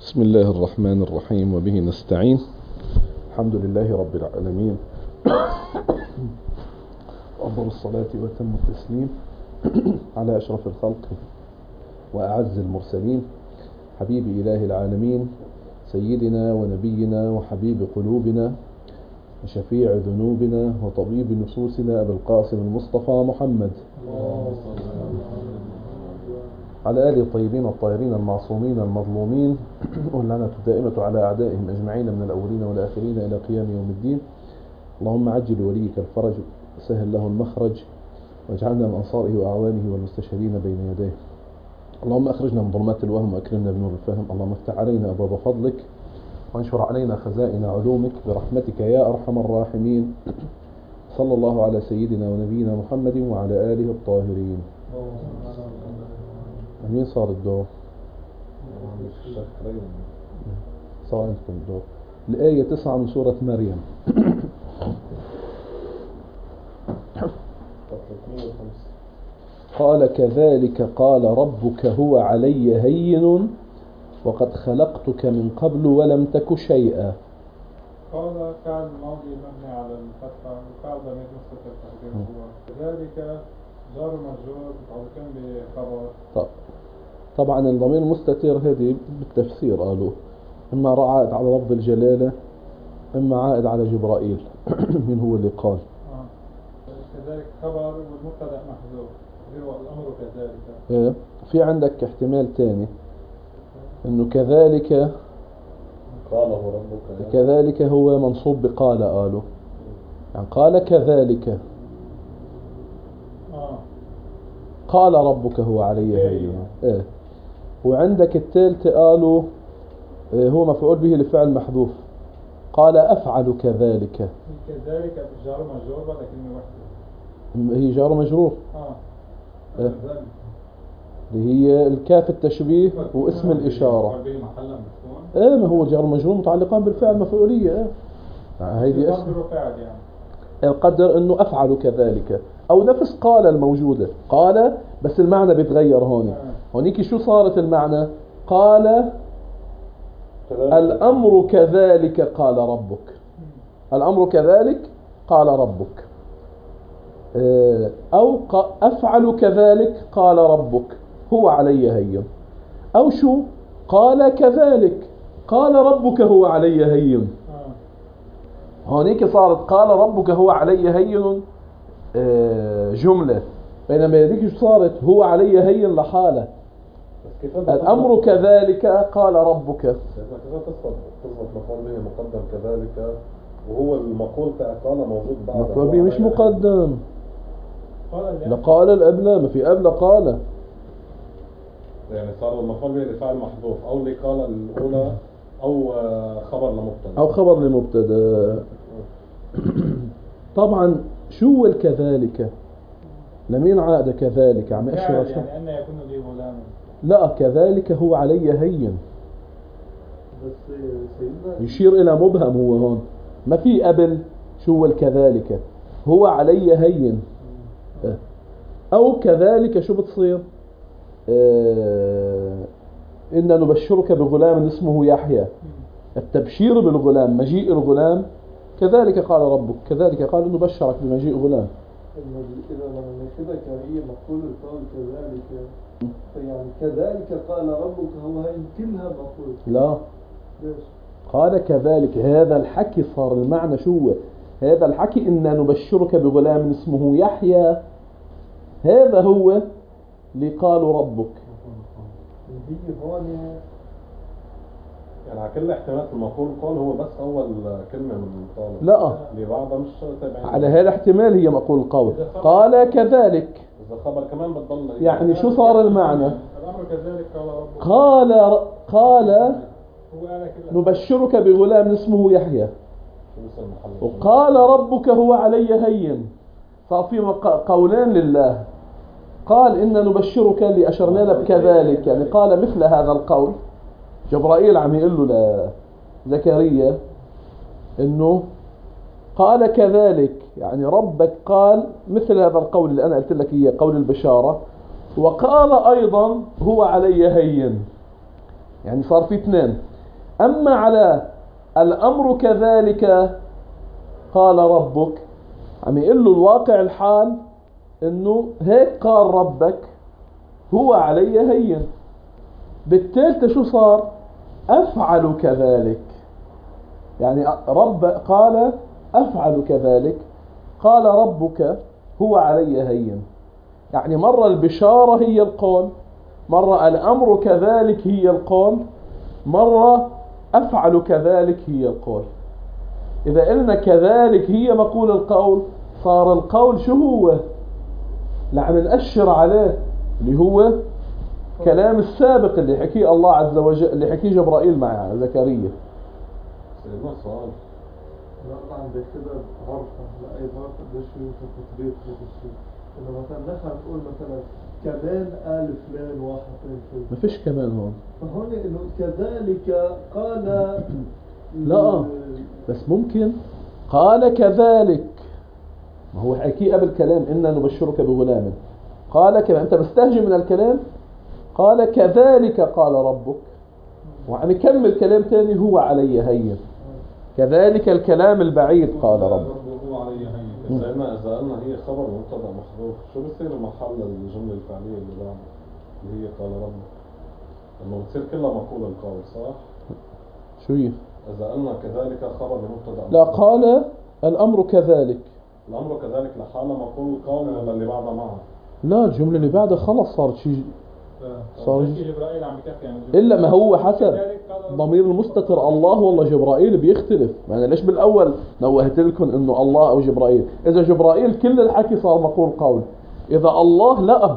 بسم الله الرحمن الرحيم وبه نستعين. الحمد لله رب العالمين، وأفضل الصلاة وأتم التسليم على أشرف الخلق وأعز المرسلين، حبيب إله العالمين، سيدنا ونبينا وحبيب قلوبنا وشفيع ذنوبنا وطبيب نفوسنا أبي القاسم المصطفى محمد، على آله الطيبين الطاهرين المعصومين المظلومين، واللعنة الدائمة على أعدائهم أجمعين من الأولين والآخرين إلى قيام يوم الدين. اللهم عجل وليك الفرج، سهل له المخرج، واجعلنا من أنصاره وأعوانه والمستشهدين بين يديه. اللهم أخرجنا من ظلمات الوهم وأكرمنا بنور الفهم. اللهم افتح علينا أبواب فضلك وانشر علينا خزائن علومك برحمتك يا أرحم الراحمين. صلى الله على سيدنا ونبينا محمد وعلى آله الطاهرين. مين صار الدور؟ صار انتم الدور. الآية 9 من سورة مريم. قال كذلك قال ربك هو علي هين وقد خلقتك من قبل ولم تك شيئا. قال فعل الماضي مبني على الفتحة وفعل ضمير مستتر تقديره هو كذلك جار مجرور متعلقين بخبر. طبعا الضمير المستتر هذه بالتفسير قالوا اما عائد على لفظ الجلالة اما عائد على جبرائيل. من هو اللي قال كذلك خبر والمبتدا محذوف هو الامر كذلك. في عندك احتمال تاني انه كذلك قاله ربك كذلك هو منصوب بقال قالوا، يعني قال كذلك قال ربك هو علي هين. وعندك الثالث قالوا هو مفعول به لفعل محذوف، قال أفعل كذلك. كذلك جار مجرور ولا كلمة واحدة؟ هي جار مجرور اللي هي الكاف التشبيه واسم الإشارة. ما هو جار مجرور متعلقان بالفعل مفعولية. هيدي اسم القدر انه أفعل كذلك او نفس قال الموجودة، قال بس المعنى بيتغير هون. هونيك شو صارت المعنى؟ قال الأمر كذلك قال ربك، الأمر كذلك قال ربك، أو أفعل كذلك قال ربك هو علي هين، أو شو قال كذلك قال ربك هو علي هين. هونيك صارت قال ربك هو علي هين جملة، بينما هذيك شو صارت هو علي هين لحاله. الأمر كذلك قال ربك. كيف تصبح مفعول به مقدم كذلك وهو المقول تاع قال موجود بعد مفعول به مش مقدم. لقال الأبلة ما في أبلة قال، يعني صار المفعول به لفعل محذوف أو لقال الأولى أو خبر لمبتدا أو خبر لمبتدا. طبعا شو الكذلك لمين عاد كذلك عم أشهر يعني أن يكون لي غلام. لا كذلك هو علي هين، بس يشير إلى مبهم هو هون، ما في قبل شو الكذلك هو علي هين. أو كذلك شو بتصير إن نبشرك بغلام اسمه يحيى. التبشير بالغلام مجيء الغلام كذلك قال ربك، كذلك قال نبشرك بمجيء غلام. إذا لما كده هي مقول القول كذلك، يعني كذلك قال ربك هو هي كلها مقول. لا ليش؟ قال كذلك هذا الحكي صار المعنى شو هذا الحكي إن نبشرك بغلام اسمه يحيى، هذا هو اللي قالوا ربك. هي هون يعني على كل احتمالات المقول قال هو بس أول كلمة من قال، لا اللي بعدها مش تابعين على هذا احتمال هي مقول القول. قال كذلك إذا خبر كمان بتضل يعني شو صار المعنى؟ الأمر كذلك قال ربك. قال نبشرك بغلام اسمه يحيى، وقال ربك هو علي هين. صار في قولين لله. قال إن نبشرك اللي أشرنا لك كذلك، يعني قال مثل هذا القول. جبرائيل عم يقول له لزكريا إنه قال كذلك، يعني ربك قال مثل هذا القول اللي أنا قلت لك إياه قول البشارة، وقال أيضا هو علي هين. يعني صار في اثنين، أما على الأمر كذلك قال ربك، عم يقول له الواقع الحال إنه هيك قال ربك هو علي هين. بالتالي شو صار؟ أفعل كذلك. يعني رب قال أفعل كذلك، قال ربك هو علي هين. يعني مرة البشارة هي القول، مرة الأمر كذلك هي القول، مرة أفعل كذلك هي القول. إذا قلنا كذلك هي مقول القول، صار القول شو هو؟ اللي عم نأشر عليه اللي هو كلام السابق اللي حكيه الله عز وجل، اللي حكيه جبرائيل مع زكريا. سيدنا سؤال. لا عندك كده عرفة لأي ظرف قديش يوصف تطبيق هذا الشيء. إنه مثلا نحن نقول مثلا كمان آل فلان واحد اثنين ثلاثة. ما فيش كمان هون. فهون إنه كذلك قال لا بس ممكن قال كذلك، ما هو حكي قبل كلام إنا نبشرك بغلام، قال كذا، أنت مستهجن من الكلام. قال كذلك قال ربك، وعم يكمل كلام تاني هو علي هين. كذلك الكلام البعيد قال ربك هو علي هين. إذا قلنا هي خبر مبتدأ محذوف، شو بصير محل الجملة الفعلية اللي بعد اللي هي قال ربك؟ إنه بتصير كلها مقول القول، صح؟ شو هي؟ إذا قلنا كذلك خبر مبتدأ لا، قال الأمر كذلك. الأمر كذلك لحالة مقول القول ولا اللي بعدها معها؟ لا، الجملة اللي بعدها خلص صارت شيء، صار جبرائيل عم بكفي يعني إلا ما هو حسب ضمير المستتر الله والله جبرائيل بيختلف. يعني ليش بالأول نوهت لكم إنه الله أو جبرائيل؟ إذا جبرائيل كل الحكي صار مقول قول، إذا الله لا،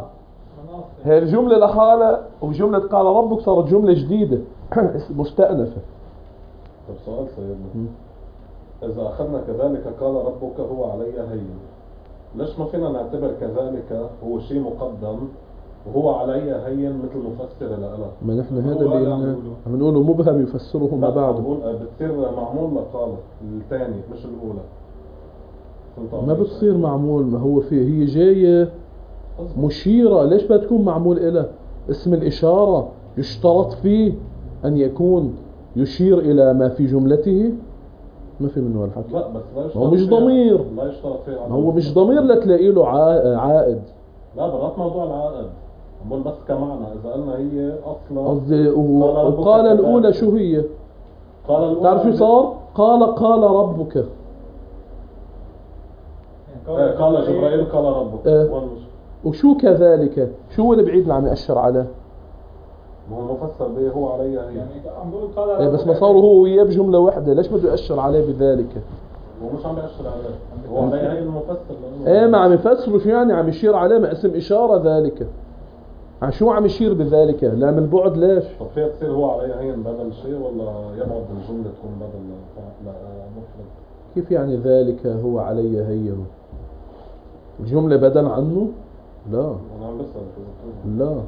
هي الجملة لحالة وجملة قال ربك صارت جملة جديدة مستأنفة. طب سؤال سيدنا، إذا أخذنا كذلك قال ربك هو علي هين، ليش ما فينا نعتبر كذلك هو شيء مقدم وهو علي هين مثل مفسر لأله؟ ما نحن هذا اللي عم نقوله مبهم يفسره ما بعده. بتصير معمول لقال الثاني مش الأولى. ما بتصير معمول، ما هو فيه هي جاية مشيرة. ليش بدها تكون معمول إلى اسم الإشارة؟ يشترط فيه أن يكون يشير إلى ما في جملته. ما في منه الحكي. لا بس لا يشترط، هو مش ضمير، لا يشترط فيه. هو مش ضمير لتلاقي له عائد. لا برات موضوع العائد، بقول بس كمعنى. إذا قلنا هي أصلا قصدي وقال الأولى شو هي؟ قال الأولى تعرف شو صار؟ قال ربك. قال جبرائيل قال ربك. وشو كذلك؟ شو اللي بعيد اللي عم يأشر عليه؟ ما هو مفسر به هو علي يعني عم بقول قال بس ما صاروا هو وياه بجملة واحدة، ليش بده يأشر عليه بذلك؟ هو مش عم يأشر عليه، هو علي هي المفسر. ما عم يفسروا شو يعني عم يشير عليه، ما اسم إشارة ذلك. عن شو عم يشير بذلك؟ لا من البعد. ليش؟ طب فيها تصير هو علي هين بدل شيء، ولا يبعد الجملة تكون بدل مفرد؟ كيف يعني ذلك هو علي هين؟ الجملة بدل عنه؟ لا أنا عم بسأل. لا،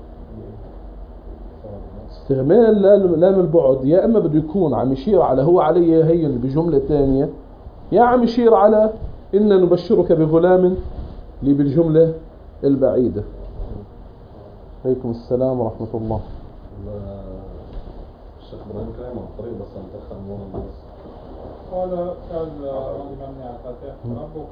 استعمال لام البعد يا اما بده يكون عم يشير على هو علي هين بجملة ثانية، يا عم يشير على إنا نبشرك بغلام اللي بالجملة البعيدة. عليكم السلام ورحمة الله. الشيخ إبراهيم كلام على الطريق بس عم تأخر موضوع بس. قال الماضي مبني على الفتح. ربك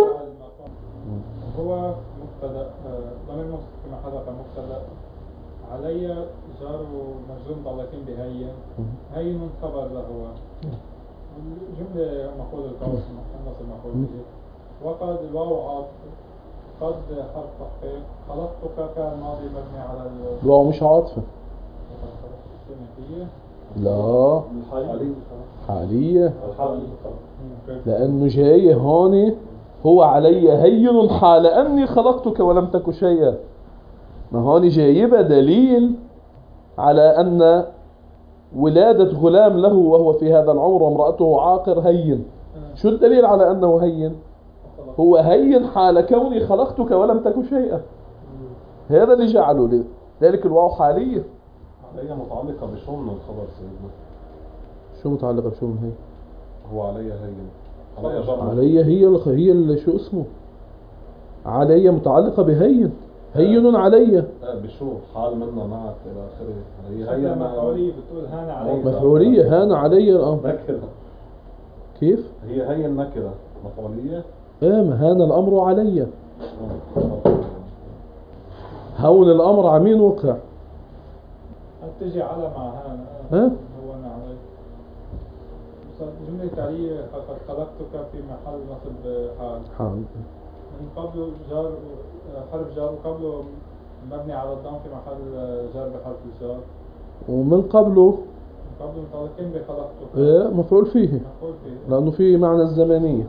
هو مبتدأ ضمير مستتر كما حذف مبتدأ، علي جار ومجزوم متعلقين بهين، هين خبر له هو الجملة مقول القول النص المقول به. وقد الواو عاطف، قد حرف تحقيق، خلقتك كان ماضي مبني على الواو مش عاطفة. لا حالية، لأنه جاي هون هو علي هين حال أني خلقتك ولم تك شيئا. ما هون جايبة دليل على أن ولادة غلام له وهو في هذا العمر وامرأته عاقر هين. شو الدليل على أنه هين؟ هو هين حال كوني خلقتك ولم تك شيئا. هذا اللي جعله ذلك الواو حالية. هي متعلقة بشو من الخبر سيدنا؟ شو متعلقة بشو من هي؟ هو علي هين. علي هي شو اسمه؟ علي متعلقة بهين. هين علي. بشو حال منا نعت إلى آخره. هي مفعولية بتقول هان علي. مفعولية هان علي الأمر. نكرة. كيف؟ هي النكرة مفعولية. ما هان الأمر علي. هون الأمر عمين وقع. تجي على مع هان. ها؟ هو أنا علي. جملة تعليل خلقتك في محل نصب حال. من قبله جار حرف جار وقبله مبني على الضم في محل جار بحرف الجار. ومن قبله متعلقين بخلقتك. مفعول فيه. لأنه فيه معنى الزمنية.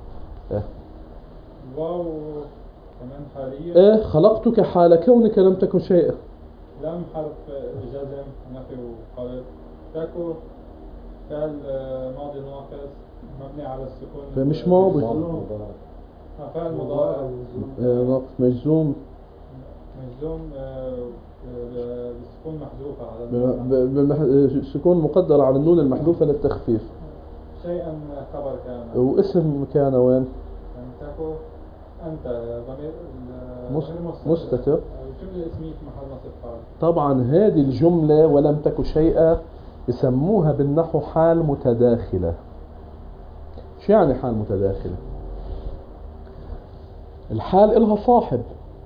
واو كمان حالية. خلقتك حال كونك لم تكن شيئا. لم حرف جزم نفي وقلب. تكو فعل ماضي ناقص مبني على السكون. فمش ماضي. فعل مضارع. ناقص مجزوم. بالسكون محذوفة على السكون مقدر على النون المحذوفة للتخفيف. شيئا خبر كان. واسم كان وين؟ تكو أنت ضمير مستتر. جملة اسمية في محل نصب فاعل. طبعا هذه الجملة ولم تك شيئا بسموها بالنحو حال متداخلة. شو يعني حال متداخلة؟ الحال إلها صاحب،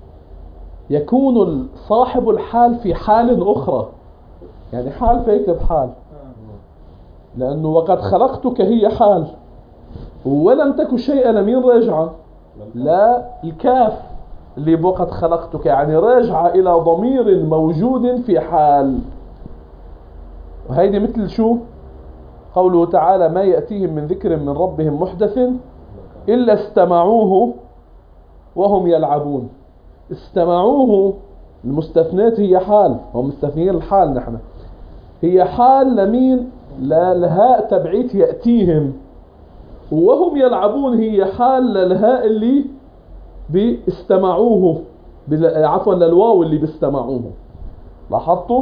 يكون صاحب الحال في حال أخرى. يعني حال فيكتب حال، لأنه وقد خلقتك هي حال، ولم تك شيئا لمين راجعة؟ لا الكاف اللي بوقت خلقتك، يعني راجعة إلى ضمير موجود في حال. وهيدي مثل شو؟ قوله تعالى ما يأتيهم من ذكر من ربهم محدث إلا استمعوه وهم يلعبون. استمعوه المستثنات هي حال، هم مستثنين الحال. نحن هي حال لمين؟ للهاء تبعيت يأتيهم، وهم يلعبون هي حال للهاء اللي باستمعوه، عفوا للواو اللي باستمعوه. لاحظتوا؟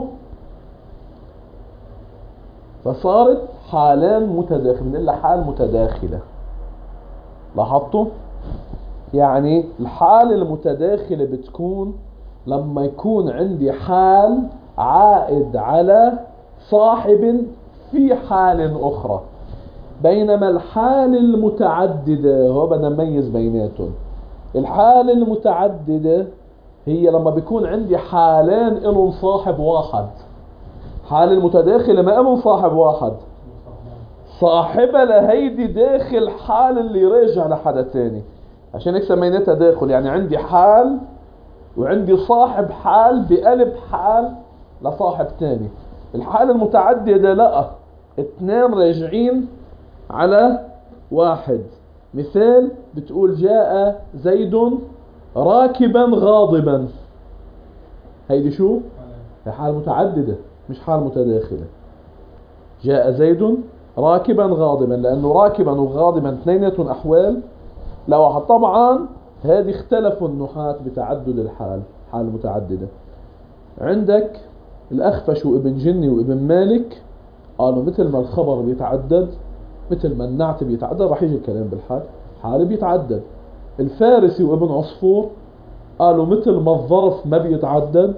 فصارت حالان متداخلة إلا حال متداخلة. لاحظتوا؟ يعني الحال المتداخلة بتكون لما يكون عندي حال عائد على صاحب في حال أخرى، بينما الحال المتعددة هو بدنا نميز بيناتهم. الحال المتعددة هي لما بيكون عندي حالين إلهم صاحب واحد. حال المتداخلة ما إلهم صاحب واحد، صاحبها لهيدي داخل حال اللي راجع لحدا تاني، عشان هيك سميناها تداخل. يعني عندي حال وعندي صاحب حال بقلب حال لصاحب تاني. الحال المتعددة لا، اثنين راجعين على واحد. مثال بتقول جاء زيد راكبا غاضبا، هيدي شو؟ هي حال متعددة مش حال متداخلة. جاء زيد راكبا غاضبا، لأنه راكبا وغاضبا اثنيناتهم أحوال لا واحد. طبعا هذه اختلفوا النحاة بتعدد الحال، حال متعددة. عندك الأخفش وابن جني وابن مالك قالوا مثل ما الخبر بيتعدد مثل ما النعت بيتعدد، راح يجي الكلام بالحال، حال بيتعدد. الفارسي وابن عصفور قالوا مثل ما الظرف ما بيتعدد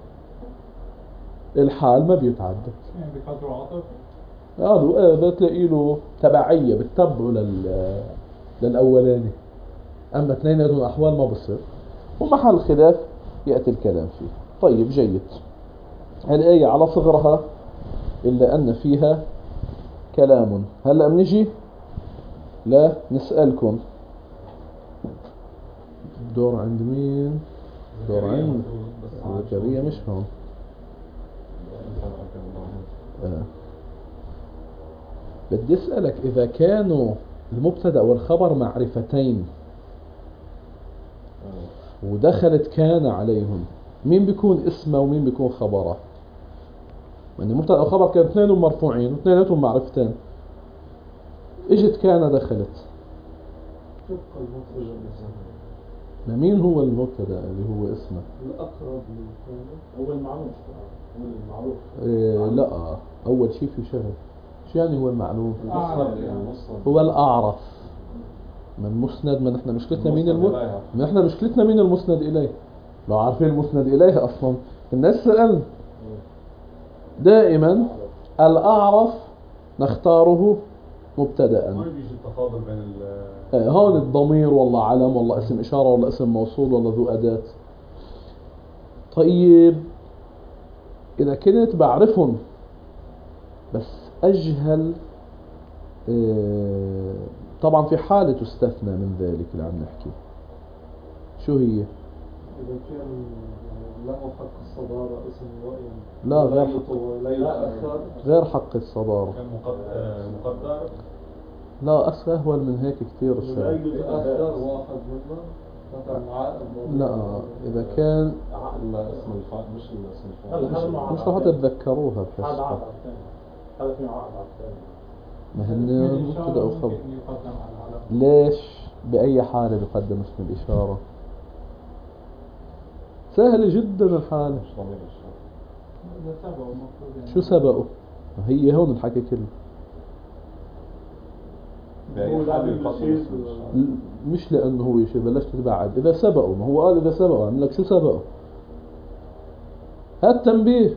الحال ما بيتعدد. يعني بقدر عاطف قالوا بتلاقي له تبعية بتتبعوا للأولاني، أما اثنين هذول أحوال ما بصير، ومحل خلاف يأتي الكلام فيه. طيب جيد. الآية على صغرها إلا أن فيها كلام. هلأ بنجي لا نسألكم. الدور عند مين؟ الدور عند زكريا مش هون. بدي أسألك إذا كانوا المبتدأ والخبر معرفتين ودخلت كان عليهم، مين بيكون اسمه ومين بيكون خبره؟ يعني المبتدأ والخبر كانوا اثنينهم مرفوعين واثنيناتهم معرفتين، اجت كان دخلت، مين هو المبتدأ اللي هو اسمه؟ الأقرب هو المعروف. هو المعروف. لا، أول شيء في شغل. شو يعني هو المعلوم؟ المسند. هو الأعرف من مسند. ما نحن مشكلتنا مين المسند؟ ما نحن مشكلتنا مين المسند إليه؟ لو عارفين المسند إليه أصلا الناس سألنا دائما الأعرف نختاره مبتدأ. ما بيجي التفاضل بين هون الضمير والله علم والله اسم إشارة والله اسم موصول والله ذو أداة. طيب إذا كنت بعرفهم بس أجهل، طبعا في حالة تستثنى من ذلك اللي عم نحكي. شو هي؟ إذا كان له حق الصدارة اسم وإن لا غير لا يتأخر غير حق الصدارة. كان مقدر لا أسهل من هيك كثير لا الشيء. يتأخر واحد منهم مثلا عائد لا إذا كان عقل اسم الفاعل مش الاسم الفاعل. مش راح تتذكروها بحس. هذا في عقد على الثاني. ما هن اسم مبتدأ الإشارة وخبر. ممكن يقدم على العلم. ليش؟ بأي حالة بقدم اسم الإشارة؟ سهلة جدا الحالة. مش ضمير الشيء. إذا سبقوا المفروض يعني. شو سبقه؟ هي هون الحكي كله. بأي حال يقدم اسم الشيء. مش لأنه هو يشير، بلشت تبعد. إذا سبقه، ما هو قال إذا سبقه، عم لك شو سبقه؟ هات تنبيه.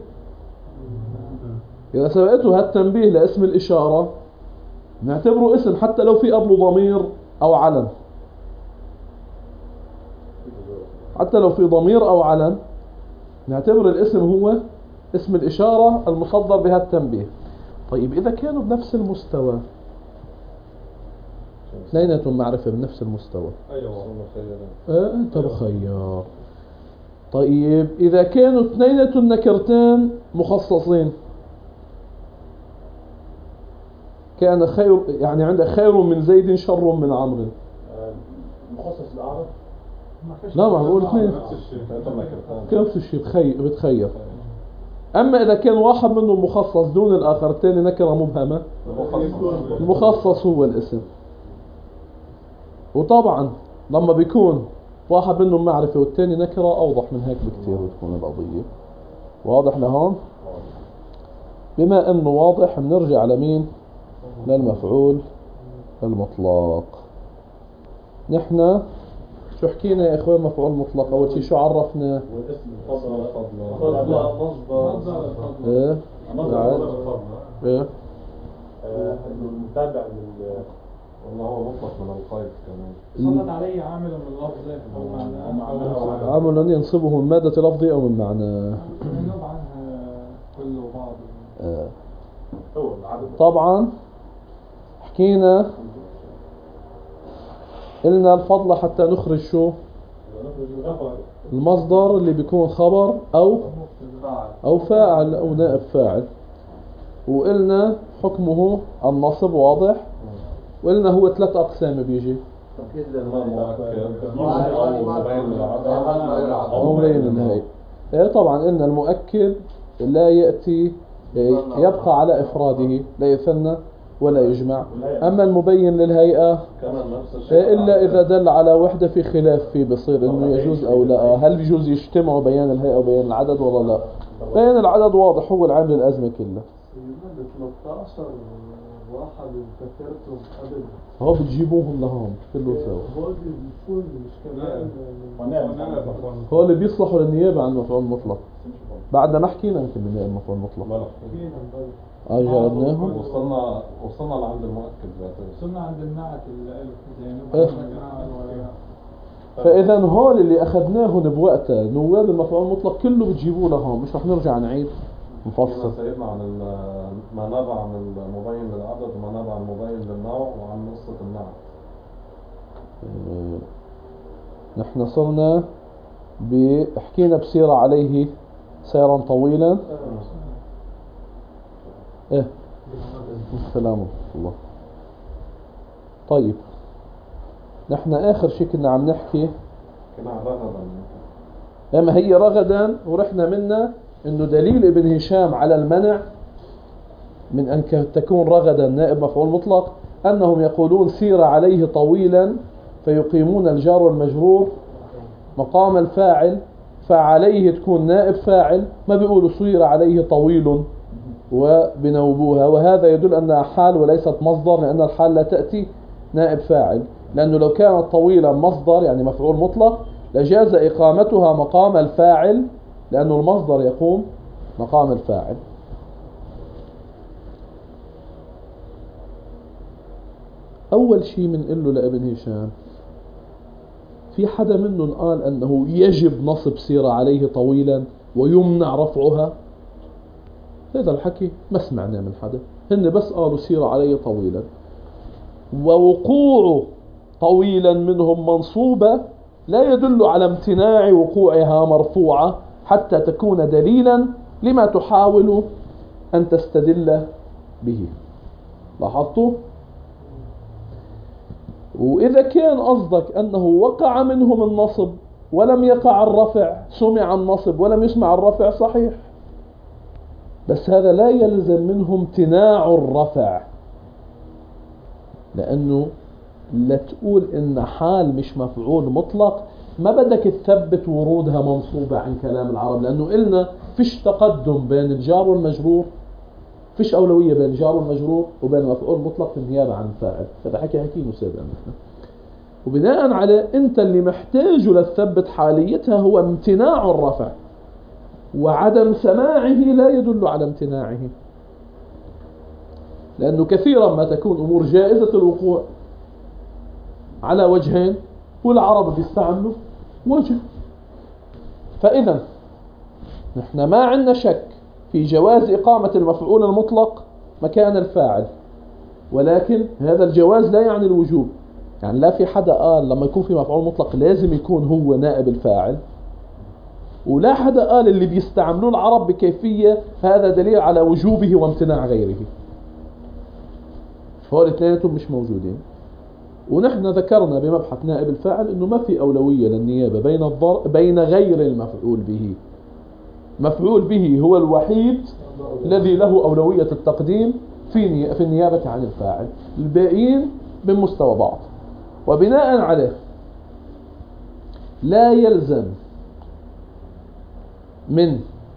إذا سبقته هات تنبيه لاسم الإشارة نعتبره اسم حتى لو في قبله ضمير أو علم. حتى لو في ضمير أو علم نعتبر الاسم هو اسم الإشارة المصدر بها التنبيه. طيب إذا كانوا بنفس المستوى، اثنيناتهم معرفة بنفس المستوى، أنت مخير. طيب إذا كانوا اثنيناتهم نكرتين مخصصين، كان خير يعني عندك خير من زيد شر من عمرو. مخصص الأعرف. لا ما بقول اثنين نفس الشيء كأنتم نكرتان. نفس الشيء بتخير. أما إذا كان واحد منهم مخصص دون الآخر، الثاني نكرة مبهمة، المخصص هو الاسم. وطبعا لما بيكون واحد منهم معرفة والثاني نكرة أوضح من هيك بكثير بتكون القضية. واضح لهون؟ بما أنه واضح بنرجع لمين؟ للمفعول المطلق. نحن شو حكينا يا إخوان؟ مفعول مطلق أول شيء شو عرفنا؟ والاسم الفضل. مصدر إيه؟ إيه؟ المتابع والله هو مطلق من القيد كمان. صلت علي عامل من لفظه أو معناه أو عامل ينصبه من مادة لفظي أو من معنى. ينوب عنها كل وبعض. هو العدد. طبعا حكينا قلنا الفضل حتى نخرج شو؟ المصدر اللي بيكون خبر أو فاعل أو نائب فاعل. وقلنا حكمه النصب واضح. وقلنا هو 3 أقسام بيجي أو مبين للنهاية. إيه طبعا قلنا المؤكد لا يأتي يبقى على إفراده، لا يثنى ولا يجمع. أما المبين للهيئة إلا إذا دل على وحدة في خلاف فيه بصير إنه يجوز أو لا. هل بيجوز يجتمعوا بيان الهيئة وبيان العدد ولا لا؟ بيان العدد واضح هو العامل الأزمة كلها. 13 واحد ذكرتهم قبل هو بتجيبوهم لهون كله سوا. هو بيكون مش كمان هو اللي بيصلحوا للنيابة عن مفعول مطلق. بعد ما حكينا يمكن من المفعول المطلق جردناهم. وصلنا لعند المؤكد ذاته. وصلنا عند النعت إيه. زين. فإذا هول اللي أخذناهم بوقتها نواب المفعول المطلق كله بتجيبوه لهون، مش رح نرجع نعيد نفصل. سيدنا عن ما نبع عن المبين للعدد وما نبع عن المبين للنوع وعن نصة النعت. نحن صرنا حكينا بسيرة عليه سيرا طويلا. ايه السلام الله. طيب نحن آخر شيء كنا عم نحكي كنا عن رغدا. اما هي رغدا ورحنا منا انه دليل ابن هشام على المنع من ان تكون رغدا نائب مفعول مطلق انهم يقولون سير عليه طويلا فيقيمون الجار والمجرور مقام الفاعل، فعليه تكون نائب فاعل، ما بيقولوا سير عليه طويل وبنوبوها. وهذا يدل انها حال وليست مصدر، لان الحال لا تأتي نائب فاعل، لانه لو كانت طويلا مصدر يعني مفعول مطلق لجاز إقامتها مقام الفاعل، لأنه المصدر يقوم مقام الفاعل. أول شيء منقله لابن هشام، في حدا منهم قال أنه يجب نصب سيرة عليه طويلا ويمنع رفعها؟ هذا الحكي ما سمعناه من حدا، هن بس قالوا سيرة عليه طويلا، ووقوع طويلا منهم منصوبة لا يدل على امتناع وقوعها مرفوعة حتى تكون دليلا لما تحاول أن تستدل به. لاحظتوا؟ وإذا كان قصدك أنه وقع منهم النصب ولم يقع الرفع، سمع النصب ولم يسمع الرفع، صحيح، بس هذا لا يلزم منهم امتناع الرفع، لأنه لا تقول إن حال مش مفعول مطلق ما بدك تثبت ورودها منصوبة عن كلام العرب، لأنه قلنا فيش تقدم بين الجار والمجرور، فيش أولوية بين الجار والمجرور وبين مفعول مطلق في النيابة عن فاعل. هذا حكينا سابقا. وبناء على أنت اللي محتاجه لتثبت حاليتها هو امتناع الرفع، وعدم سماعه لا يدل على امتناعه، لأنه كثيرا ما تكون أمور جائزة الوقوع على وجهين والعرب بيستعملوا وجه. فإذا نحن ما عندنا شك في جواز إقامة المفعول المطلق مكان الفاعل، ولكن هذا الجواز لا يعني الوجوب. يعني لا في حدا قال لما يكون في مفعول مطلق لازم يكون هو نائب الفاعل، ولا حدا قال اللي بيستعملوه العرب بكيفية هذا دليل على وجوبه وامتناع غيره. فهول اثنيناتهم مش موجودين. ونحن ذكرنا بمبحث نائب الفاعل انه ما في اولوية للنيابة بين غير المفعول به. مفعول به هو الوحيد الذي له اولوية التقديم في النيابة عن الفاعل، الباقيين بمستوى بعض. وبناء عليه لا يلزم من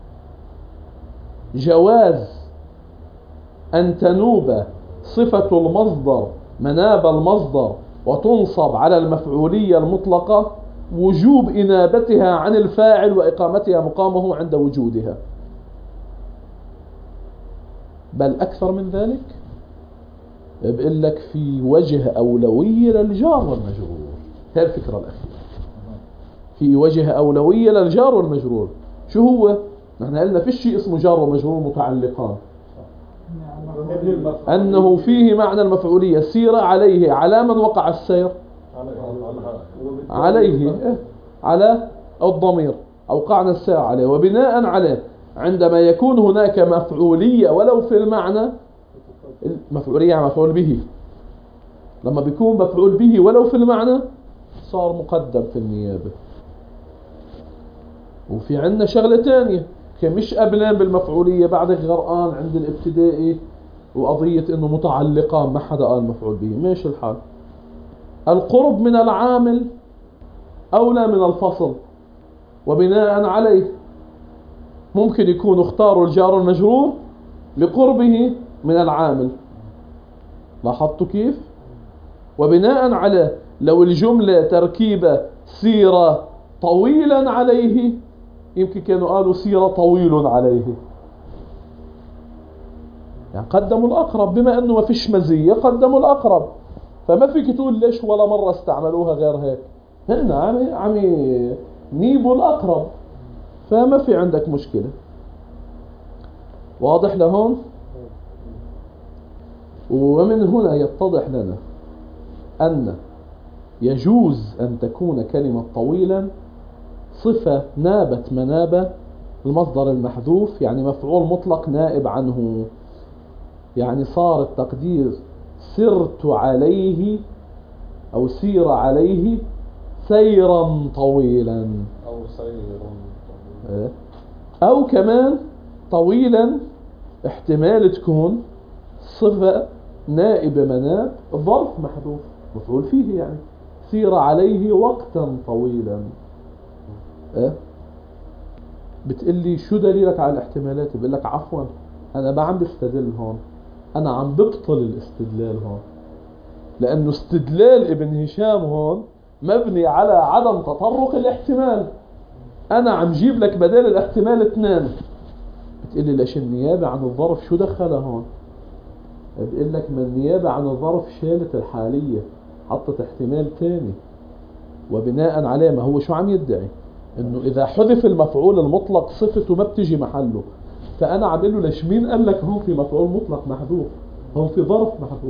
جواز أن تنوب صفة المصدر مناب المصدر وتنصب على المفعولية المطلقة وجوب إنابتها عن الفاعل وإقامتها مقامه عند وجودها، بل أكثر من ذلك بقول لك في وجه أولوية للجار والمجرور. هذه الفكرة الأخيرة، في وجه أولوية للجار والمجرور. شو هو؟ نحن قلنا في شيء اسمه جار ومجرور متعلقان، أنه فيه معنى المفعولية، سير عليه، على من وقع السير؟ عليه، على الضمير، أوقعنا السير عليه. وبناء عليه عندما يكون هناك مفعولية ولو في المعنى، مفعولية مفعول به، لما بيكون مفعول به ولو في المعنى صار مقدم في النيابة. وفي عندنا شغلة تانية كمش قبلان بالمفعولية، بعدك غرقان عند الابتدائي وقضية انه متعلقان ما حدا قال مفعول به. ماشي الحال، القرب من العامل أولى من الفصل، وبناء عليه ممكن يكون اختاروا الجار المجرور لقربه من العامل. لاحظتوا كيف؟ وبناء عليه لو الجملة تركيبة سيرة طويلا عليه، يمكن كانوا قالوا سيرة طويل عليه، يعني قدموا الأقرب، بما أنه ما فيش مزية قدموا الأقرب. فما فيك تقول ليش ولا مرة استعملوها غير هيك، هن عم نيبوا الأقرب، فما في عندك مشكلة. واضح لهون؟ ومن هنا يتضح لنا أن يجوز أن تكون كلمة طويلا صفة نابت منابة المصدر المحذوف، يعني مفعول مطلق نائب عنه، يعني صار التقدير سرت عليه أو سير عليه سيرا طويلا، أو سير طويل، أو كمان طويلا احتمال تكون صفة نائب مناب ظرف محذوف مفعول فيه، يعني سير عليه وقتا طويلا. بتقلي شو دليلك على الاحتمالات؟ بقول لك عفوا أنا ما عم بستدل هون، أنا عم ببطل الاستدلال هون، لأنه استدلال ابن هشام هون مبني على عدم تطرق الاحتمال. أنا عم جيب لك بدل الاحتمال 2، بتقول لي ليش النيابة عن الظرف شو دخلها هون؟ بقول لك ما النيابة عن الظرف شالت الحالية، حطت احتمال ثاني، وبناء عليه ما هو شو عم يدعي؟ انه اذا حذف المفعول المطلق صفته ما بتجي محله. فانا عم له ليش مين قال لك هون في مفعول مطلق محذوف؟ هون في ظرف محذوف.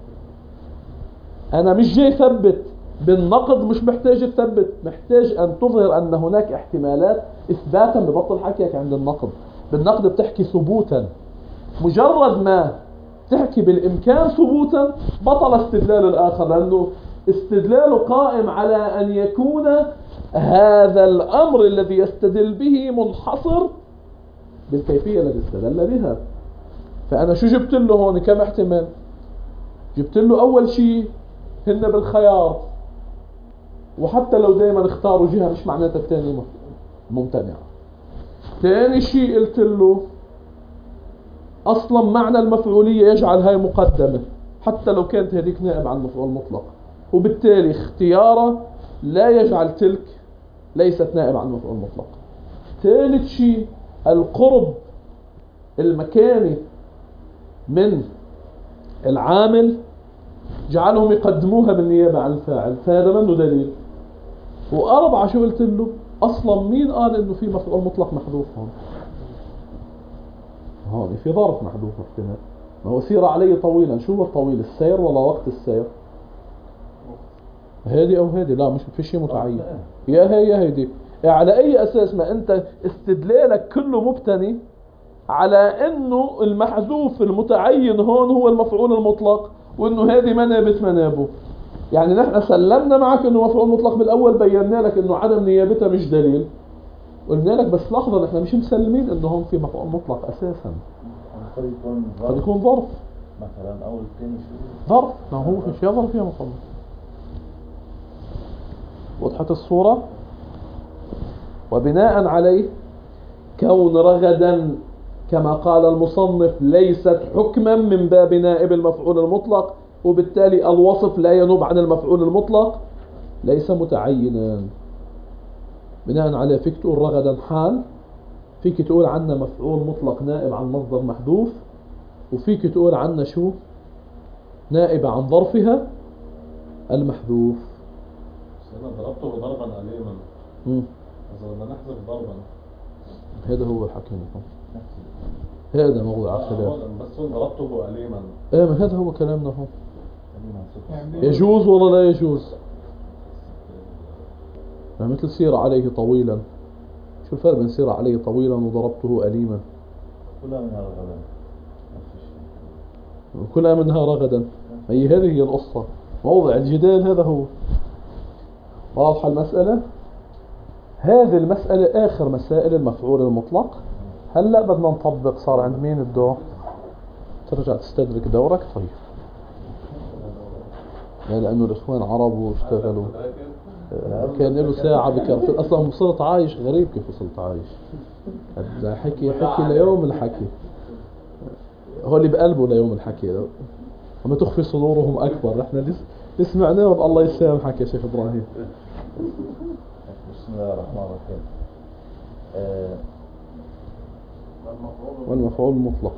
انا مش جاي ثبت بالنقد، مش محتاج تثبت، محتاج ان تظهر ان هناك احتمالات اثباتا. ببطل حكيك عند النقد، بالنقد بتحكي ثبوتا. مجرد ما تحكي بالامكان ثبوتا بطل استدلال الاخر، لانه استدلاله قائم على ان يكون هذا الامر الذي يستدل به منحصر بالكيفية التي استدل بها. فانا شو جبت له هون؟ كم احتمال جبت له؟ اول شيء هن بالخيار، وحتى لو دائما اختاروا جهة مش معناتها الثانية ممتنعة. ثاني شيء قلت له اصلا معنى المفعولية يجعل هاي مقدمة حتى لو كانت هذيك نائب عن المفعول المطلق، وبالتالي اختياره لا يجعل تلك ليست نائب عن المفعول المطلق. ثالث شيء القرب المكاني من العامل جعلهم يقدموها بالنيابة عن الفاعل، فهذا منه دليل. وأربعة شو قلت له؟ أصلا مين قال إنه في مفعول مطلق محذوف هون؟ هون في ظرف محذوف احتمال. ما هو سير علي طويلا، شو هو الطويل؟ السير ولا وقت السير؟ هادي أو هادي؟ لا، مش في شيء متعين. يا هي يا هيدي. على أي أساس ما أنت استدلالك كله مبتني على إنه المحذوف المتعين هون هو المفعول المطلق، وإنه هذه منابت منابه؟ يعني نحن سلمنا معك إنه مفعول مطلق بالأول، بينا لك إنه عدم نيابتها مش دليل، قلنا لك بس لحظة نحن مش مسلمين إنه هون في مفعول مطلق أساسا. قد يكون ظرف مثلا، أو الثاني ظرف، ما هو في شيء ظرف فيها مفعول. وضحت الصورة؟ وبناء عليه كون رغدا كما قال المصنف ليست حكما من باب نائب المفعول المطلق، وبالتالي الوصف لا ينوب عن المفعول المطلق، ليس متعينا. بناء عليه فيك تقول رغدا حال، فيك تقول عنا مفعول مطلق نائب عن مصدر محذوف، وفيك تقول عنا شو؟ نائب عن ظرفها المحذوف. أنا ضربته ضربا أليما. إذا بدنا نحذف ضربا، هذا هو الحكي لكم، هذا موضوع الخلاف. بس ضربته أليما. ايه، ما هذا هو كلامنا هون. يجوز ولا لا يجوز؟ مثل سير عليه طويلا، شو الفرق بين سير عليه طويلا وضربته أليما؟ كلها منها رغدا، كلها منها رغدا. هذه هي القصة، موضع الجدال هذا هو. واضحة المسألة؟ هذه المسألة آخر مسائل المفعول المطلق. هلأ بدنا نطبق. صار عند مين الدور؟ ترجع تستدرك دورك. طيب، لأنه الإخوان عرب واشتغلوا، كان له ساعة بكرة. أصلا صرت عايش غريب. كيف وصلت عايش؟ حكي ليوم الحكي، هو اللي بقلبه ليوم الحكي، وما تخفي صدورهم أكبر. نحن سمعناهم. الله يسامحك يا شيخ إبراهيم. بسم الله الرحمن الرحيم. والمفعول المطلق.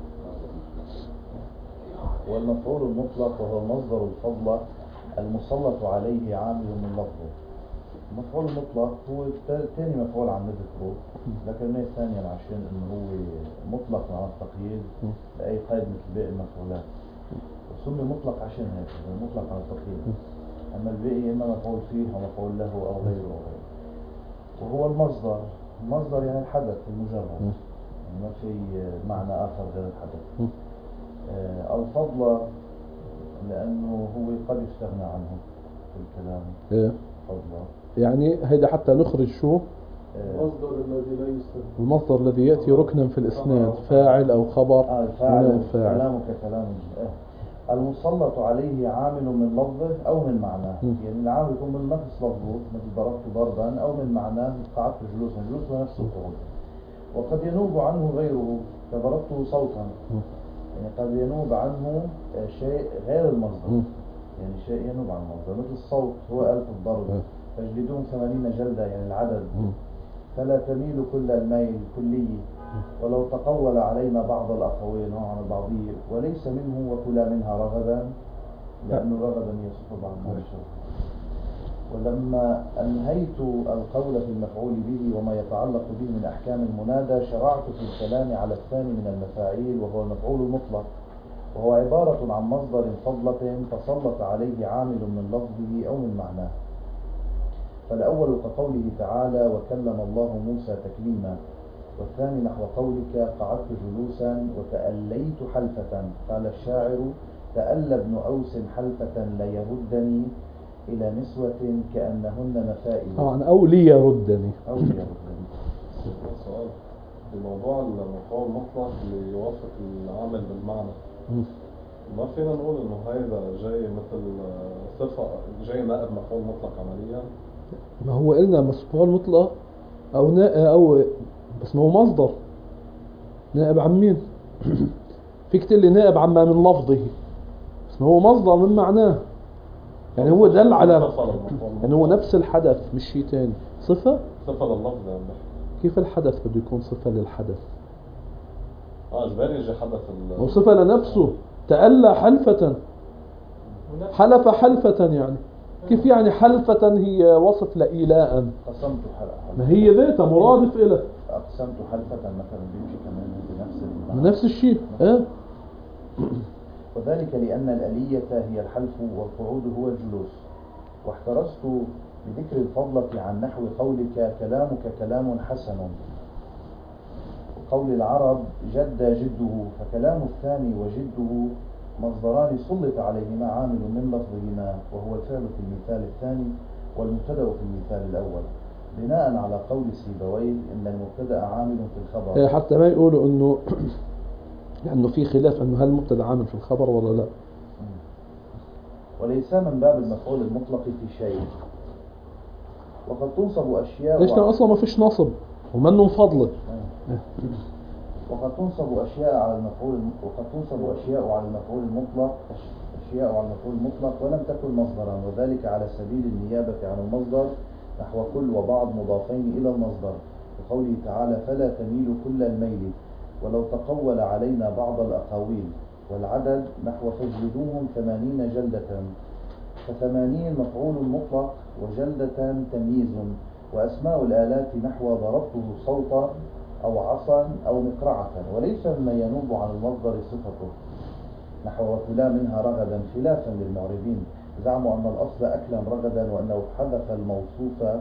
والمفعول المطلق وهو المصدر الفضلة المسلط عليه عامل من لفظه. المفعول المطلق هو ثاني مفعول عم نذكره، ذكرناه ثانيا عشان انه هو مطلق مع التقييد بأي قيد مثل باقي المفعولات، وسمي مطلق عشان هيك مطلق على التقييد. اما الباقي اما مفعول فيه او مفعول له او غيره. وهو المصدر يعني الحدث المجرد، يعني ما في معنى اخر غير الحدث. الفضلة لانه هو قد يستغنى عنه في الكلام. فضلة يعني هيدا حتى نخرج شو المصدر الذي لا يستغنى، المصدر الذي يأتي ركنا في الإسناد، فاعل أو خبر. فاعل كلامك كلام. المسلط عليه عامل من لفظه أو من معناه. يعني العامل يكون من نفس لفظه، مثل ضربت ضربا، أو من معناه قعدت جلوسا. جلوس نفس القعود. وقد ينوب عنه غيره كضربته صوتا، يعني قد ينوب عنه شيء غير المصدر. يعني شيء ينوب عن المصدر، مثل الصوت هو ألف الضرب، فاجلدوهم 80 جلدة يعني العدد. فلا تميل كل الميل كلي، ولو تقول علينا بعض الأقاويل عن البعضية، وليس منه وكلا منها رغدا، لأنه رغدا يصف بعض المبشر. ولما أنهيت القول في المفعول به وما يتعلق به من أحكام المنادى، شرعت في الكلام على الثاني من المفاعيل، وهو المفعول المطلق، وهو عبارة عن مصدر فضلة تسلط عليه عامل من لفظه أو من معناه. فالأول كقوله تعالى وكلم الله موسى تكليما، والثاني نحو قولك قعدت جلوسا وتأليت حلفة. قال الشاعر تألى ابن أوس حلفة ليردني إلى نسوة كأنهن مفائل. طبعا أو ليردني. أو ليردني. سؤال في موضوع المفعول المطلق اللي يوافق العامل بالمعنى، ما فينا نقول انه هيدا جاي مثل صفة، جاي نائب مفعول مطلق عمليا؟ ما هو قلنا مفعول مطلق أو بس ما هو مصدر نائب عن مين؟ فيك تقول لي نائب عما من لفظه، بس ما هو مصدر من معناه، يعني هو دل على يعني هو نفس الحدث مش شيء تاني. صفة لللفظ يعني. كيف الحدث بده يكون صفة للحدث؟ اجباري يجي حدث هو صفة لنفسه. تألى حلفة، حلف حلفة، يعني كيف يعني حلفة هي وصف لإيلاء؟ قسمت حلفة، ما هي ذاتها مرادف إلى أقسمت حلفة مثلا بيمشي كمان بنفس المعنى. نفس الشيء. وذلك لأن الآلية هي الحلف والقعود هو الجلوس. واحترزت بذكر الفضلة عن نحو قولك كلامك كلام حسن، قول العرب جد جده، فكلام الثاني وجده مصدران سلط عليهما عامل من لفظهما، وهو الفعل في المثال الثاني والمبتدأ في المثال الأول، بناء على قول سيبويه إن المبتدأ عامل في الخبر. حتى ما يقولوا إنه لأنه في خلاف إنه هل المبتدأ عامل في الخبر ولا لا. وليس من باب المفعول المطلق في شيء. وقد تنصب أشياء ليش أصلا ما فيش نصب ومنه فضل. وقد تنصب أشياء على المفعول على المفعول المطلق ولم تكن مصدرا، وذلك على سبيل النيابة عن المصدر، نحو كل وبعض مضافين إلى المصدر، وقوله تعالى فلا تميل كل الميل، ولو تقول علينا بعض الأقاويل، والعدد نحو فاجلدوهم 80 جلدة، ف80 مفعول مطلق وجلدة تمييز. وأسماء الآلات نحو ضربته صوتا أو عصا أو مقرعة، وليس مما ينوب عن المصدر صفته، نحو وكلا منها رغدا، خلافا للمعربين زعموا أن الأصل أكلا رغدا، وأنه حذف الموصوف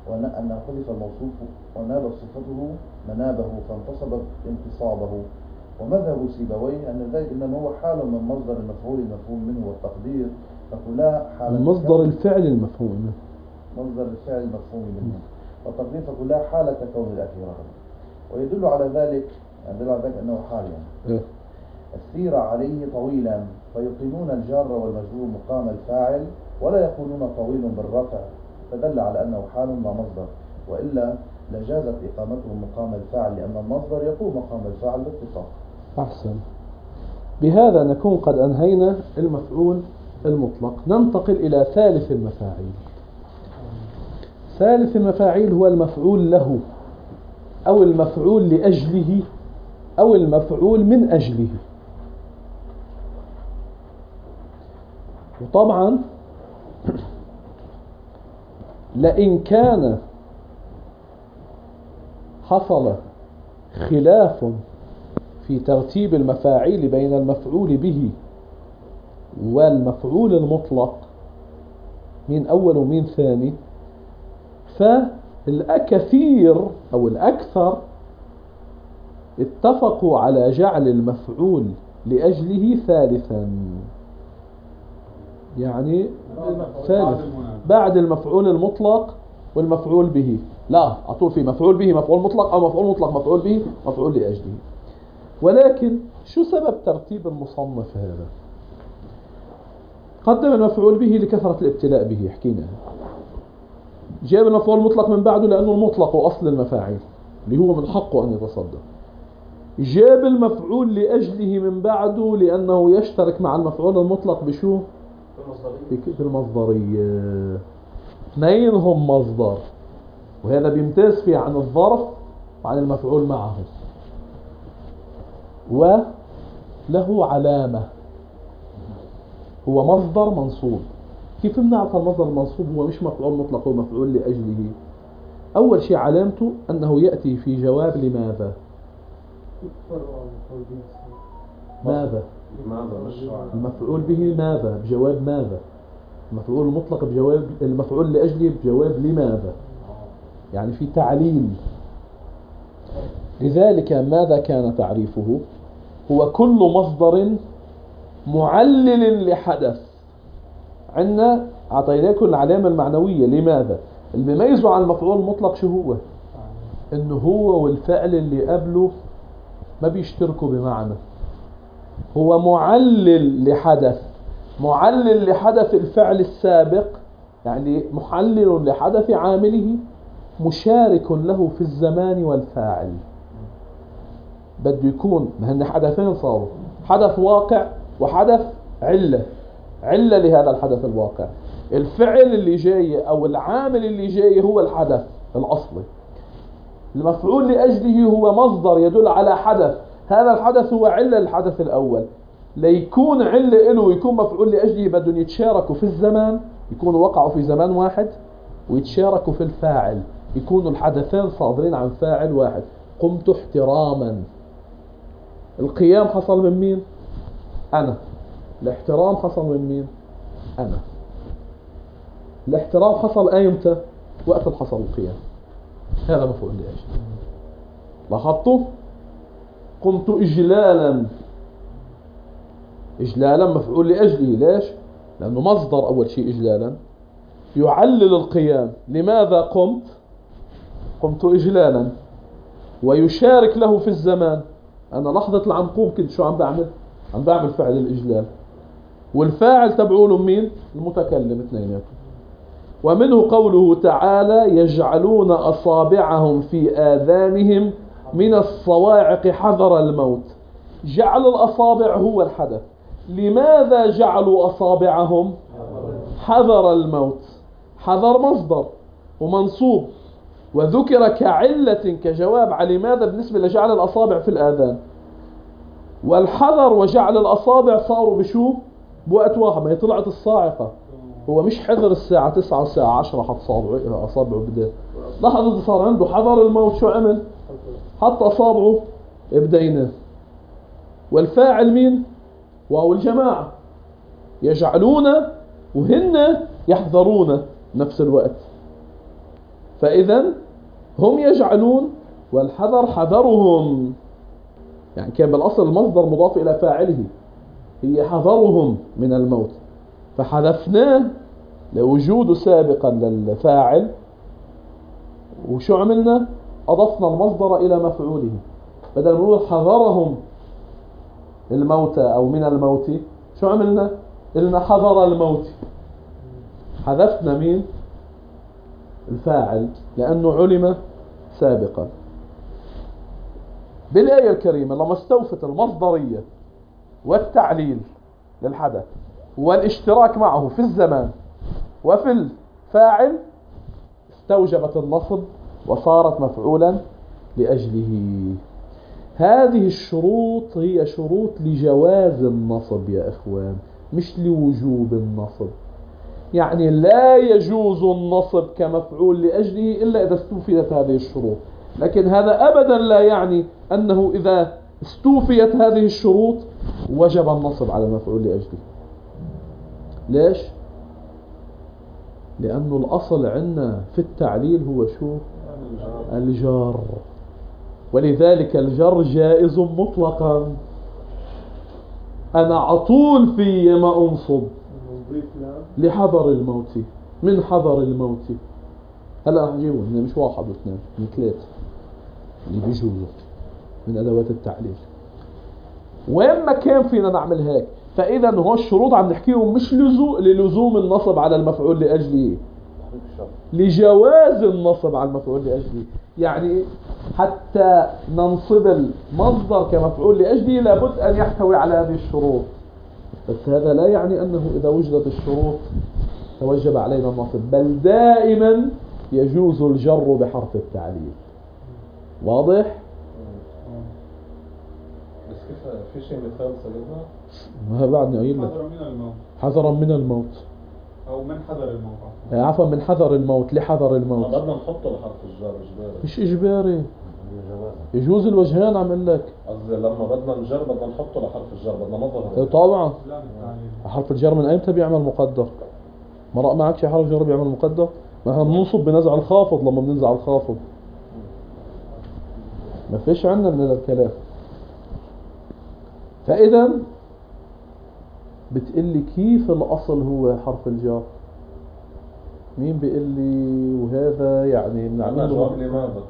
وناب صفته منابه فانتصبت انتصابه. ومذهب سيبويه أن ذلك إنما هو حال من مصدر المفعول المفهوم منه، والتقدير فكلها حالة مصدر الفعل المفهوم منه، مصدر الفعل المفهوم منه، والتقدير فكلها حالة كون الأخير رغدا. ويدل على ذلك أنه حال يعني السير عليه طويلا، فيقيمون الجار والمجرور مقام الفاعل ولا يقولون طويل بالرفع، فدل على أنه حال لا مصدر، وإلا لجازت إقامته مقام الفاعل، لأن المصدر يقوم مقام الفاعل باتفاق. أحسن. بهذا نكون قد أنهينا المفعول المطلق. ننتقل إلى ثالث المفاعيل. ثالث المفاعيل هو المفعول له، أو المفعول لأجله، أو المفعول من أجله. وطبعا لئن كان حصل خلاف في ترتيب المفاعيل بين المفعول به والمفعول المطلق من أول ومن ثاني، فالكثير أو الأكثر اتفقوا على جعل المفعول لأجله ثالثا، يعني ثالث بعد المفعول المطلق والمفعول به. لا أطول في مفعول به مفعول مطلق، أو مفعول مطلق مفعول به مفعول لأجله. ولكن شو سبب ترتيب المصنف هذا؟ قدم المفعول به لكثرة الابتلاء به، حكينا. جاب المفعول المطلق من بعده لأنه المطلق أصل المفاعيل اللي هو من حقه أن يتصدر. جاب المفعول لأجله من بعده لأنه يشترك مع المفعول المطلق بشو؟ في المصدرية اثنين هم مصدر، وهذا بيمتاز فيه عن الظرف وعن المفعول معه، وله علامة، هو مصدر منصوب. كيف بنعرف المصدر المنصوب هو مش مفعول مطلق، هو مفعول لأجله؟ أول شيء علامته أنه يأتي في جواب لماذا. ماذا المفعول به ماذا بجواب ماذا، المفعول المطلق بجواب المفعول لأجله بجواب لماذا، يعني في تعليل. لذلك ماذا كان تعريفه؟ هو كل مصدر معلل لحدث. عندنا أعطيناكم العلامة المعنوية لماذا. المميز عن المفعول المطلق شو هو؟ إنه هو والفعل اللي قبله ما بيشتركوا بمعنى، هو معلل لحدث، معلل لحدث الفعل السابق، يعني محلل لحدث عامله، مشارك له في الزمان والفاعل. بده يكون هن حدثين صاروا، حدث واقع وحدث علة لهذا الحدث الواقع. الفعل اللي جاي أو العامل اللي جاي هو الحدث الأصلي، المفعول لأجله هو مصدر يدل على حدث، هذا الحدث هو علة للحدث الأول. ليكون علة له ويكون مفعول لأجله بدهم يتشاركوا في الزمان، يكونوا وقعوا في زمان واحد، ويتشاركوا في الفاعل، يكونوا الحدثين صادرين عن فاعل واحد. قمت احتراما، القيام حصل من مين؟ أنا. الاحترام حصل من مين؟ أنا. الاحترام حصل أيمتى؟ وقت حصل القيام، هذا مفعول لأجله. لاحظتوا؟ قمت إجلالا، إجلالا مفعول لأجله. ليش؟ لأنه مصدر أول شيء إجلالا يعلل القيام. لماذا قمت إجلالا، ويشارك له في الزمان. أنا لحظة العم قوم كنت شو عم بعمل فعل الإجلال، والفاعل تبعونه مين؟ المتكلم، اثنيناتهم. ومنه قوله تعالى يجعلون أصابعهم في آذانهم من الصواعق حذر الموت. جعل الأصابع هو الحدث. لماذا جعلوا أصابعهم؟ حذر الموت. حذر مصدر ومنصوب، وذكر كعلة كجواب على لماذا بالنسبة لجعل الأصابع في الآذان. والحذر وجعل الأصابع صاروا بشو؟ بوقت واحد. ما هي طلعت الصاعقة، هو مش حذر الساعة 9 والساعة 10 حط أصابعه بدأ. لاحظ صار عنده حذر الموت، شو عمل؟ حط أصابعه بدينه. والفاعل مين؟ واو الجماعة. يجعلون وهن يحذرون نفس الوقت. فإذا هم يجعلون والحذر حذرهم، يعني كان بالأصل المصدر مضاف إلى فاعله، هي حذرهم من الموت، فحذفناه لوجوده سابقا للفاعل. وشو عملنا؟ أضفنا المصدر إلى مفعوله، بدل ما نقول حذرهم الموت أو من الموت، شو عملنا؟ قلنا حذر الموت. حذفنا مين؟ الفاعل، لأنه علم سابقا. بالآية الكريمة لما استوفت المصدرية والتعليل للحدث والاشتراك معه في الزمان وفي الفاعل، استوجبت النصب وصارت مفعولا لأجله. هذه الشروط هي شروط لجواز النصب يا إخوان، مش لوجوب النصب. يعني لا يجوز النصب كمفعول لأجله إلا إذا استوفيت هذه الشروط، لكن هذا أبدا لا يعني أنه إذا استوفيت هذه الشروط وجب النصب على المفعول لأجله. ليش؟ لأنه الأصل عندنا في التعليل هو شو؟ الجر، ولذلك الجر جائز مطلقا. أنا عطول في ما أنصب لحذر الموت، من حذر الموت. هلا رح نجيبه، هنا مش واحد واثنين، من ثلاثة اللي بيجوزوا من أدوات التعليل. وين ما كان فينا نعمل هيك. فإذا هو الشروط عم نحكيهم مش للزوم النصب على المفعول لأجله، لجواز النصب على المفعول لأجله. يعني حتى ننصب المصدر كمفعول لأجله لابد أن يحتوي على هذه الشروط. بس هذا لا يعني أنه إذا وجدت الشروط توجب علينا النصب، بل دائما يجوز الجر بحرف التعليل. واضح؟ بس كيف في شيء مثال سيدنا؟ ما بعدني قايل لك حذرا من الموت حذرا من الموت، أو من حذر الموت. عفوا من حذر الموت لحذر الموت. بدنا نحطه لحرف الجر إجباري. مش إجباري، يجوز الوجهان. عم لك قصدي لما بدنا نجر بدنا نحطه لحرف الجر، بدنا نظهر. طبعا لا التعليل. حرف الجر من أيمتى بيعمل مقدر؟ مرق معك شي حرف جر بيعمل مقدر؟ ما احنا بننصب بنزع الخافض لما بننزع الخافض، ما فيش عندنا من هذا الكلام. فإذا بتقلي كيف الأصل هو حرف الجر؟ مين بيقول لي؟ وهذا يعني أنا بنعمل جواب لماذا؟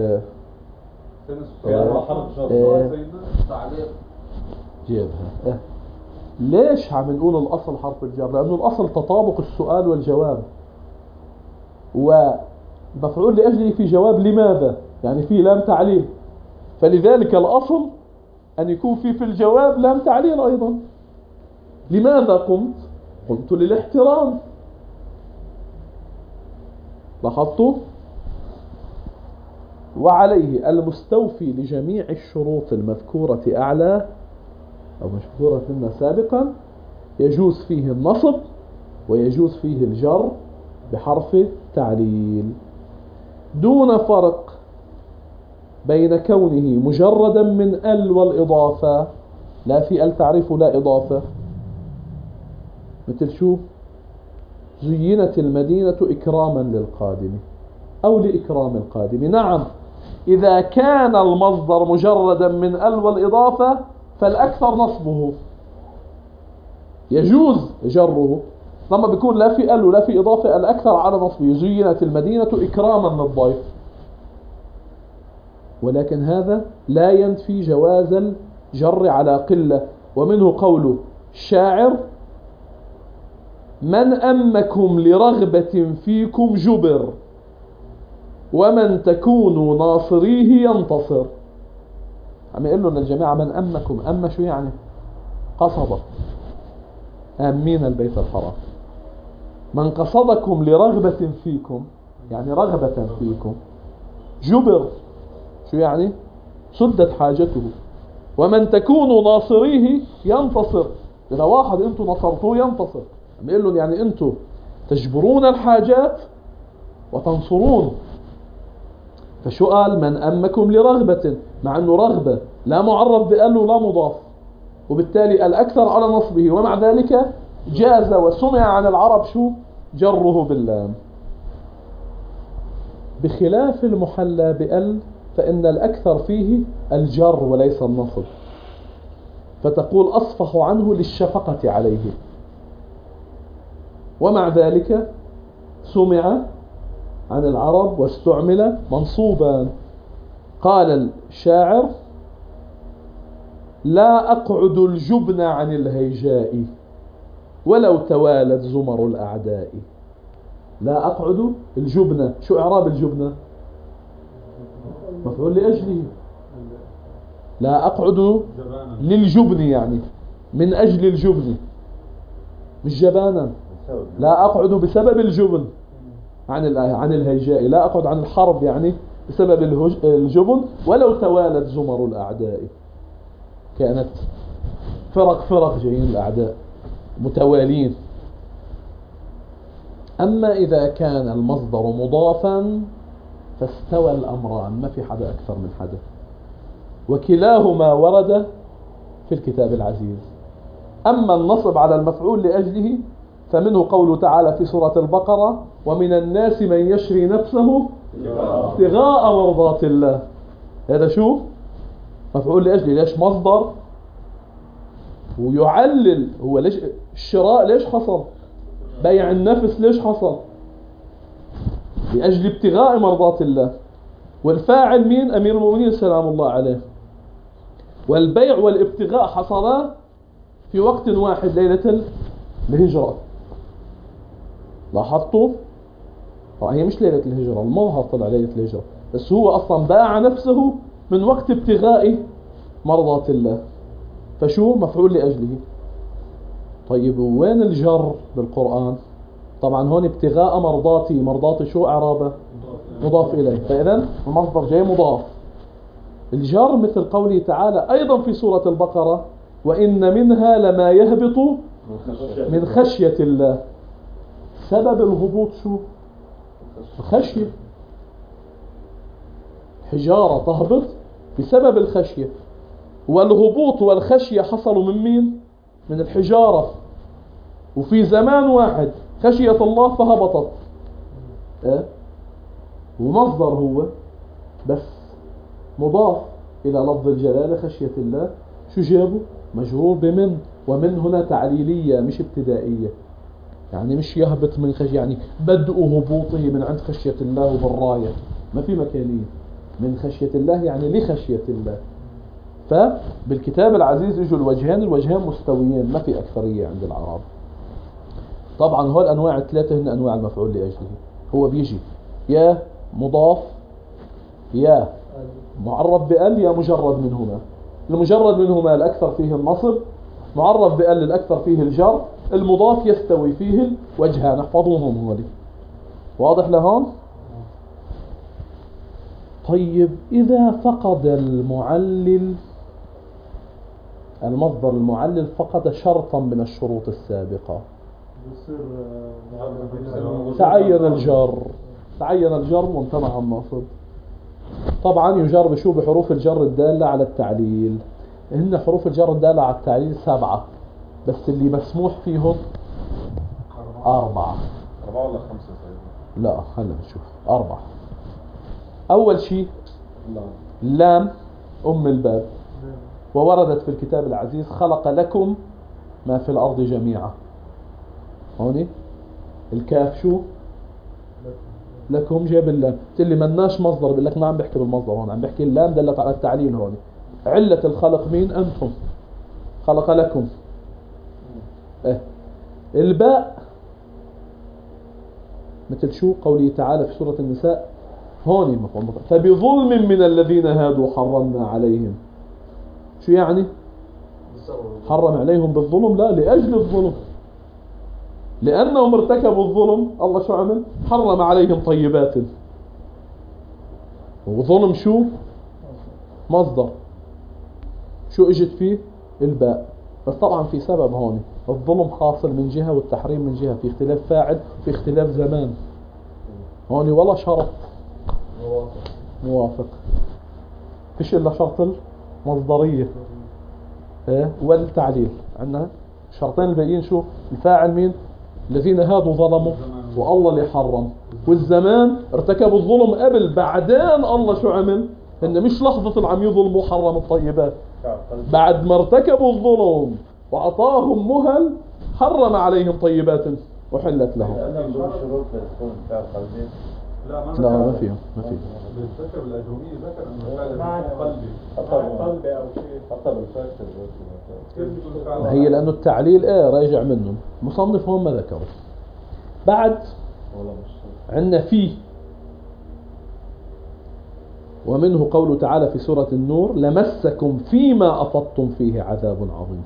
سيدنا حرف جر. سيدنا تعليق. جيبها. ليش عم نقول الأصل حرف الجر؟ لأنه الأصل تطابق السؤال والجواب، ومفعول لأجله في جواب لماذا، يعني في لام تعليل، فلذلك الأصل أن يكون في الجواب لام تعليل أيضا. لماذا قمت؟ قمت للاحترام. لاحظتوا؟ وعليه المستوفي لجميع الشروط المذكورة أعلى أو مشهورة لنا سابقا يجوز فيه النصب ويجوز فيه الجر بحرف تعليل، دون فرق بين كونه مجردا من ال والإضافة. لا في ال تعريف لا إضافة، مثل شو؟ زينت المدينة إكراما للقادم أو لإكرام القادم. نعم، إذا كان المصدر مجردا من ال والإضافة فالأكثر نصبه، يجوز جره. لما بيكون لا في ال ولا في إضافة الأكثر على نصبه. زينت المدينة إكراما للضيف، ولكن هذا لا ينفي جواز الجر على قلة. ومنه قول الشاعر: من أمكم لرغبة فيكم جبر، ومن تكونوا ناصريه ينتصر. عم يقول لنا الجماعة من أمكم. أما شو يعني؟ قصد، آمين البيت الحرام. من قصدكم لرغبة فيكم يعني رغبة فيكم. جبر شو يعني؟ سدت حاجته. ومن تكونوا ناصريه ينتصر، إذا واحد أنتم نصرتوه ينتصر. عم يقول لهم يعني أنتم تجبرون الحاجات وتنصرون. فشو قال؟ من أمكم لرغبة، مع أنه رغبة لا معرف بأل ولا مضاف، وبالتالي الأكثر على نصبه، ومع ذلك جاز وسمع عن العرب شو؟ جره باللام. بخلاف المحلى بأل فإن الأكثر فيه الجر وليس النصب، فتقول أصفح عنه للشفقة عليه، ومع ذلك سمع عن العرب واستعمل منصوبا. قال الشاعر: لا أقعد الجبن عن الهيجاء ولو توالت زمر الأعداء. لا أقعد الجبن. شو إعراب الجبن؟ مفعول لأجله. لا أقعد للجبن يعني من أجل الجبن، مش جبانا. لا أقعد بسبب الجبن عن الهيجاء. لا أقعد عن الحرب يعني بسبب الجبن. ولو توالت زمر الأعداء، كانت فرق جايين الأعداء متوالين. أما إذا كان المصدر مضافا فاستوى الأمران، ما في حدا أكثر من حدا، وكلاهما ورد في الكتاب العزيز. أما النصب على المفعول لأجله فمنه قوله تعالى في سورة البقرة: ومن الناس من يشري نفسه ابتغاء مرضات الله. هذا شو؟ مفعول لأجله. ليش مصدر؟ ويعلل هو ليش الشراء ليش حصل، بيع النفس ليش حصل؟ لأجل ابتغاء مرضات الله. والفاعل مين؟ أمير المؤمنين سلام الله عليه. والبيع والابتغاء حصلا في وقت واحد، ليلة الهجرة. لاحظتوا؟ طبعا هي مش ليلة الهجرة، المظهر طلع ليلة الهجرة، بس هو أصلا باع نفسه من وقت ابتغاء مرضات الله. فشو؟ مفعول لأجله. طيب وين الجر بالقرآن؟ طبعا هون ابتغاء مرضاتي، مرضاتي شو إعرابه؟ مضاف إليه، فإذا المصدر جاي مضاف. الجر مثل قوله تعالى أيضا في سورة البقرة وإن منها لما يهبط من خشية الله. سبب الهبوط شو؟ الخشية. حجارة تهبط بسبب الخشية، والهبوط والخشية حصلوا من مين؟ من الحجارة. وفي زمان واحد خشية الله فهبطت. ومصدر هو بس مضاف إلى لفظ الجلالة خشية الله. شو جابه؟ مجرور بمن، ومن هنا تعليلية مش ابتدائية. يعني مش يهبط من خشية، يعني بدء هبوطه من عند خشية الله بالراية، ما في مكانية. من خشية الله يعني لخشية الله. فبالكتاب العزيز يجوا الوجهين مستويين، ما في أكثرية عند العرب. طبعا هو الأنواع الثلاثة هن أنواع المفعول لأجله. هو بيجي يا مضاف يا معرف بأل يا مجرد منهما. المجرد منهما الأكثر فيه النصب، معرف بأل الأكثر فيه الجر، المضاف يستوي فيه الوجهان. احفظوهم هولي. واضح لهون؟ طيب إذا فقد المعلل، المصدر المعلل فقد شرطا من الشروط السابقة، تعين الجر وامتنع النصب. طبعا يجر بشو؟ بحروف الجر الدالة على التعليل. هن حروف الجر الدالة على التعليل 7، بس اللي مسموح فيهم 4. 4 ولا 5 سيدنا؟ لا خلينا نشوف 4. أول شيء لا. لام أم الباب، ووردت في الكتاب العزيز خلق لكم ما في الأرض جميعا. هوني الكاف شو؟ لكم جاب اللام. تقول لي مناش مصدر، بقول لك ما عم بحكي بالمصدر هون، عم بحكي اللام دلت على التعليل. هون علة الخلق مين؟ أنتم. خلق لكم. الباء مثل شو؟ قوله تعالى في سورة النساء هون مفعول مطلق، فبظلم من الذين هادوا حرمنا عليهم. شو يعني؟ حرم عليهم بالظلم؟ لا، لأجل الظلم، لأنهم ارتكبوا الظلم. الله شو عمل؟ حرم عليهم طيبات. وظلم شو؟ مصدر. شو اجت فيه؟ الباء. بس طبعا في سبب هون، الظلم حاصل من جهة والتحريم من جهة، في اختلاف فاعل، في اختلاف زمان. هون ولا شرط موافق، فيش إلا شرط المصدرية والتعليل. عندنا شرطين الباقيين شو؟ الفاعل مين؟ الذين هادوا ظلموا، والله اللي حرم. والزمان ارتكبوا الظلم قبل، بعدين الله شو عمل؟ إن مش لحظة عم يظلموا حرم الطيبات، بعد ما ارتكبوا الظلم وأعطاهم مهل حرم عليهم طيبات وحلت لهم. لا ما فيهم، ما فيهم. بالذكر الأجومية ذكر أنه فعل قلبي أو شيء، حتى بالفاكر. هي لأنه التعليل راجع منهم، مصنف هم ما ذكروا. بعد عندنا فيه، ومنه قوله تعالى في سورة النور لمسكم فيما أفضتم فيه عذاب عظيم.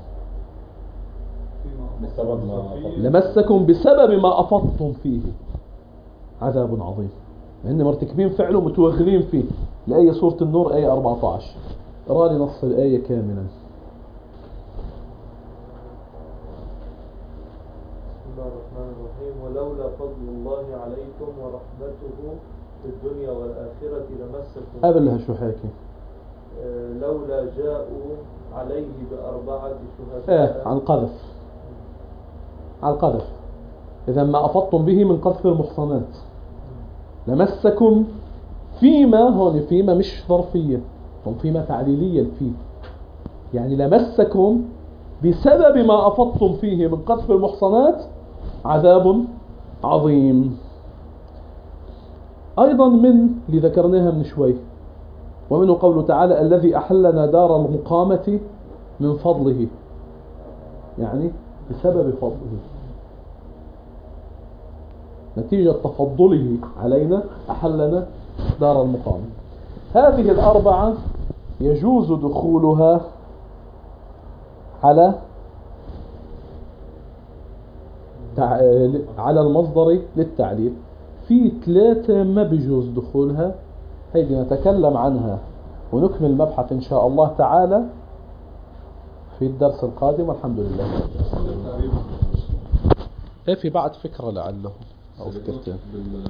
لمسكم بسبب ما أفضتم فيه عذاب عظيم، لأن مرتكبين فعله متوغلين فيه. لآية سورة النور آية 14. راني نص الآية كاملا. بسم الله الرحمن الرحيم. ولولا فضل الله عليكم ورحمته في الدنيا والآخرة لمسكم. قبلها شو حكي؟ لولا جاءوا عليه بأربعة شهداء. عن قذف، عن قذف. إذا ما أفضتم به من قذف المحصنات. لمسكم فيما، هون فيما مش ظرفية، فيما تعليلية الفيه، يعني لمسكم بسبب ما أفضتم فيه من قذف المحصنات عذاب عظيم. أيضا من اللي ذكرناها من شوي، ومنه قوله تعالى الذي أحلنا دار المقامة من فضله، يعني بسبب فضله، نتيجة تفضله علينا أحلنا دار المقامة. هذه الأربعة يجوز دخولها على على المصدر للتعليل. في 3 ما بيجوز دخولها، هيدي نتكلم عنها ونكمل المبحث إن شاء الله تعالى في الدرس القادم، والحمد لله. في بعد فكرة لعله أو فكرتين.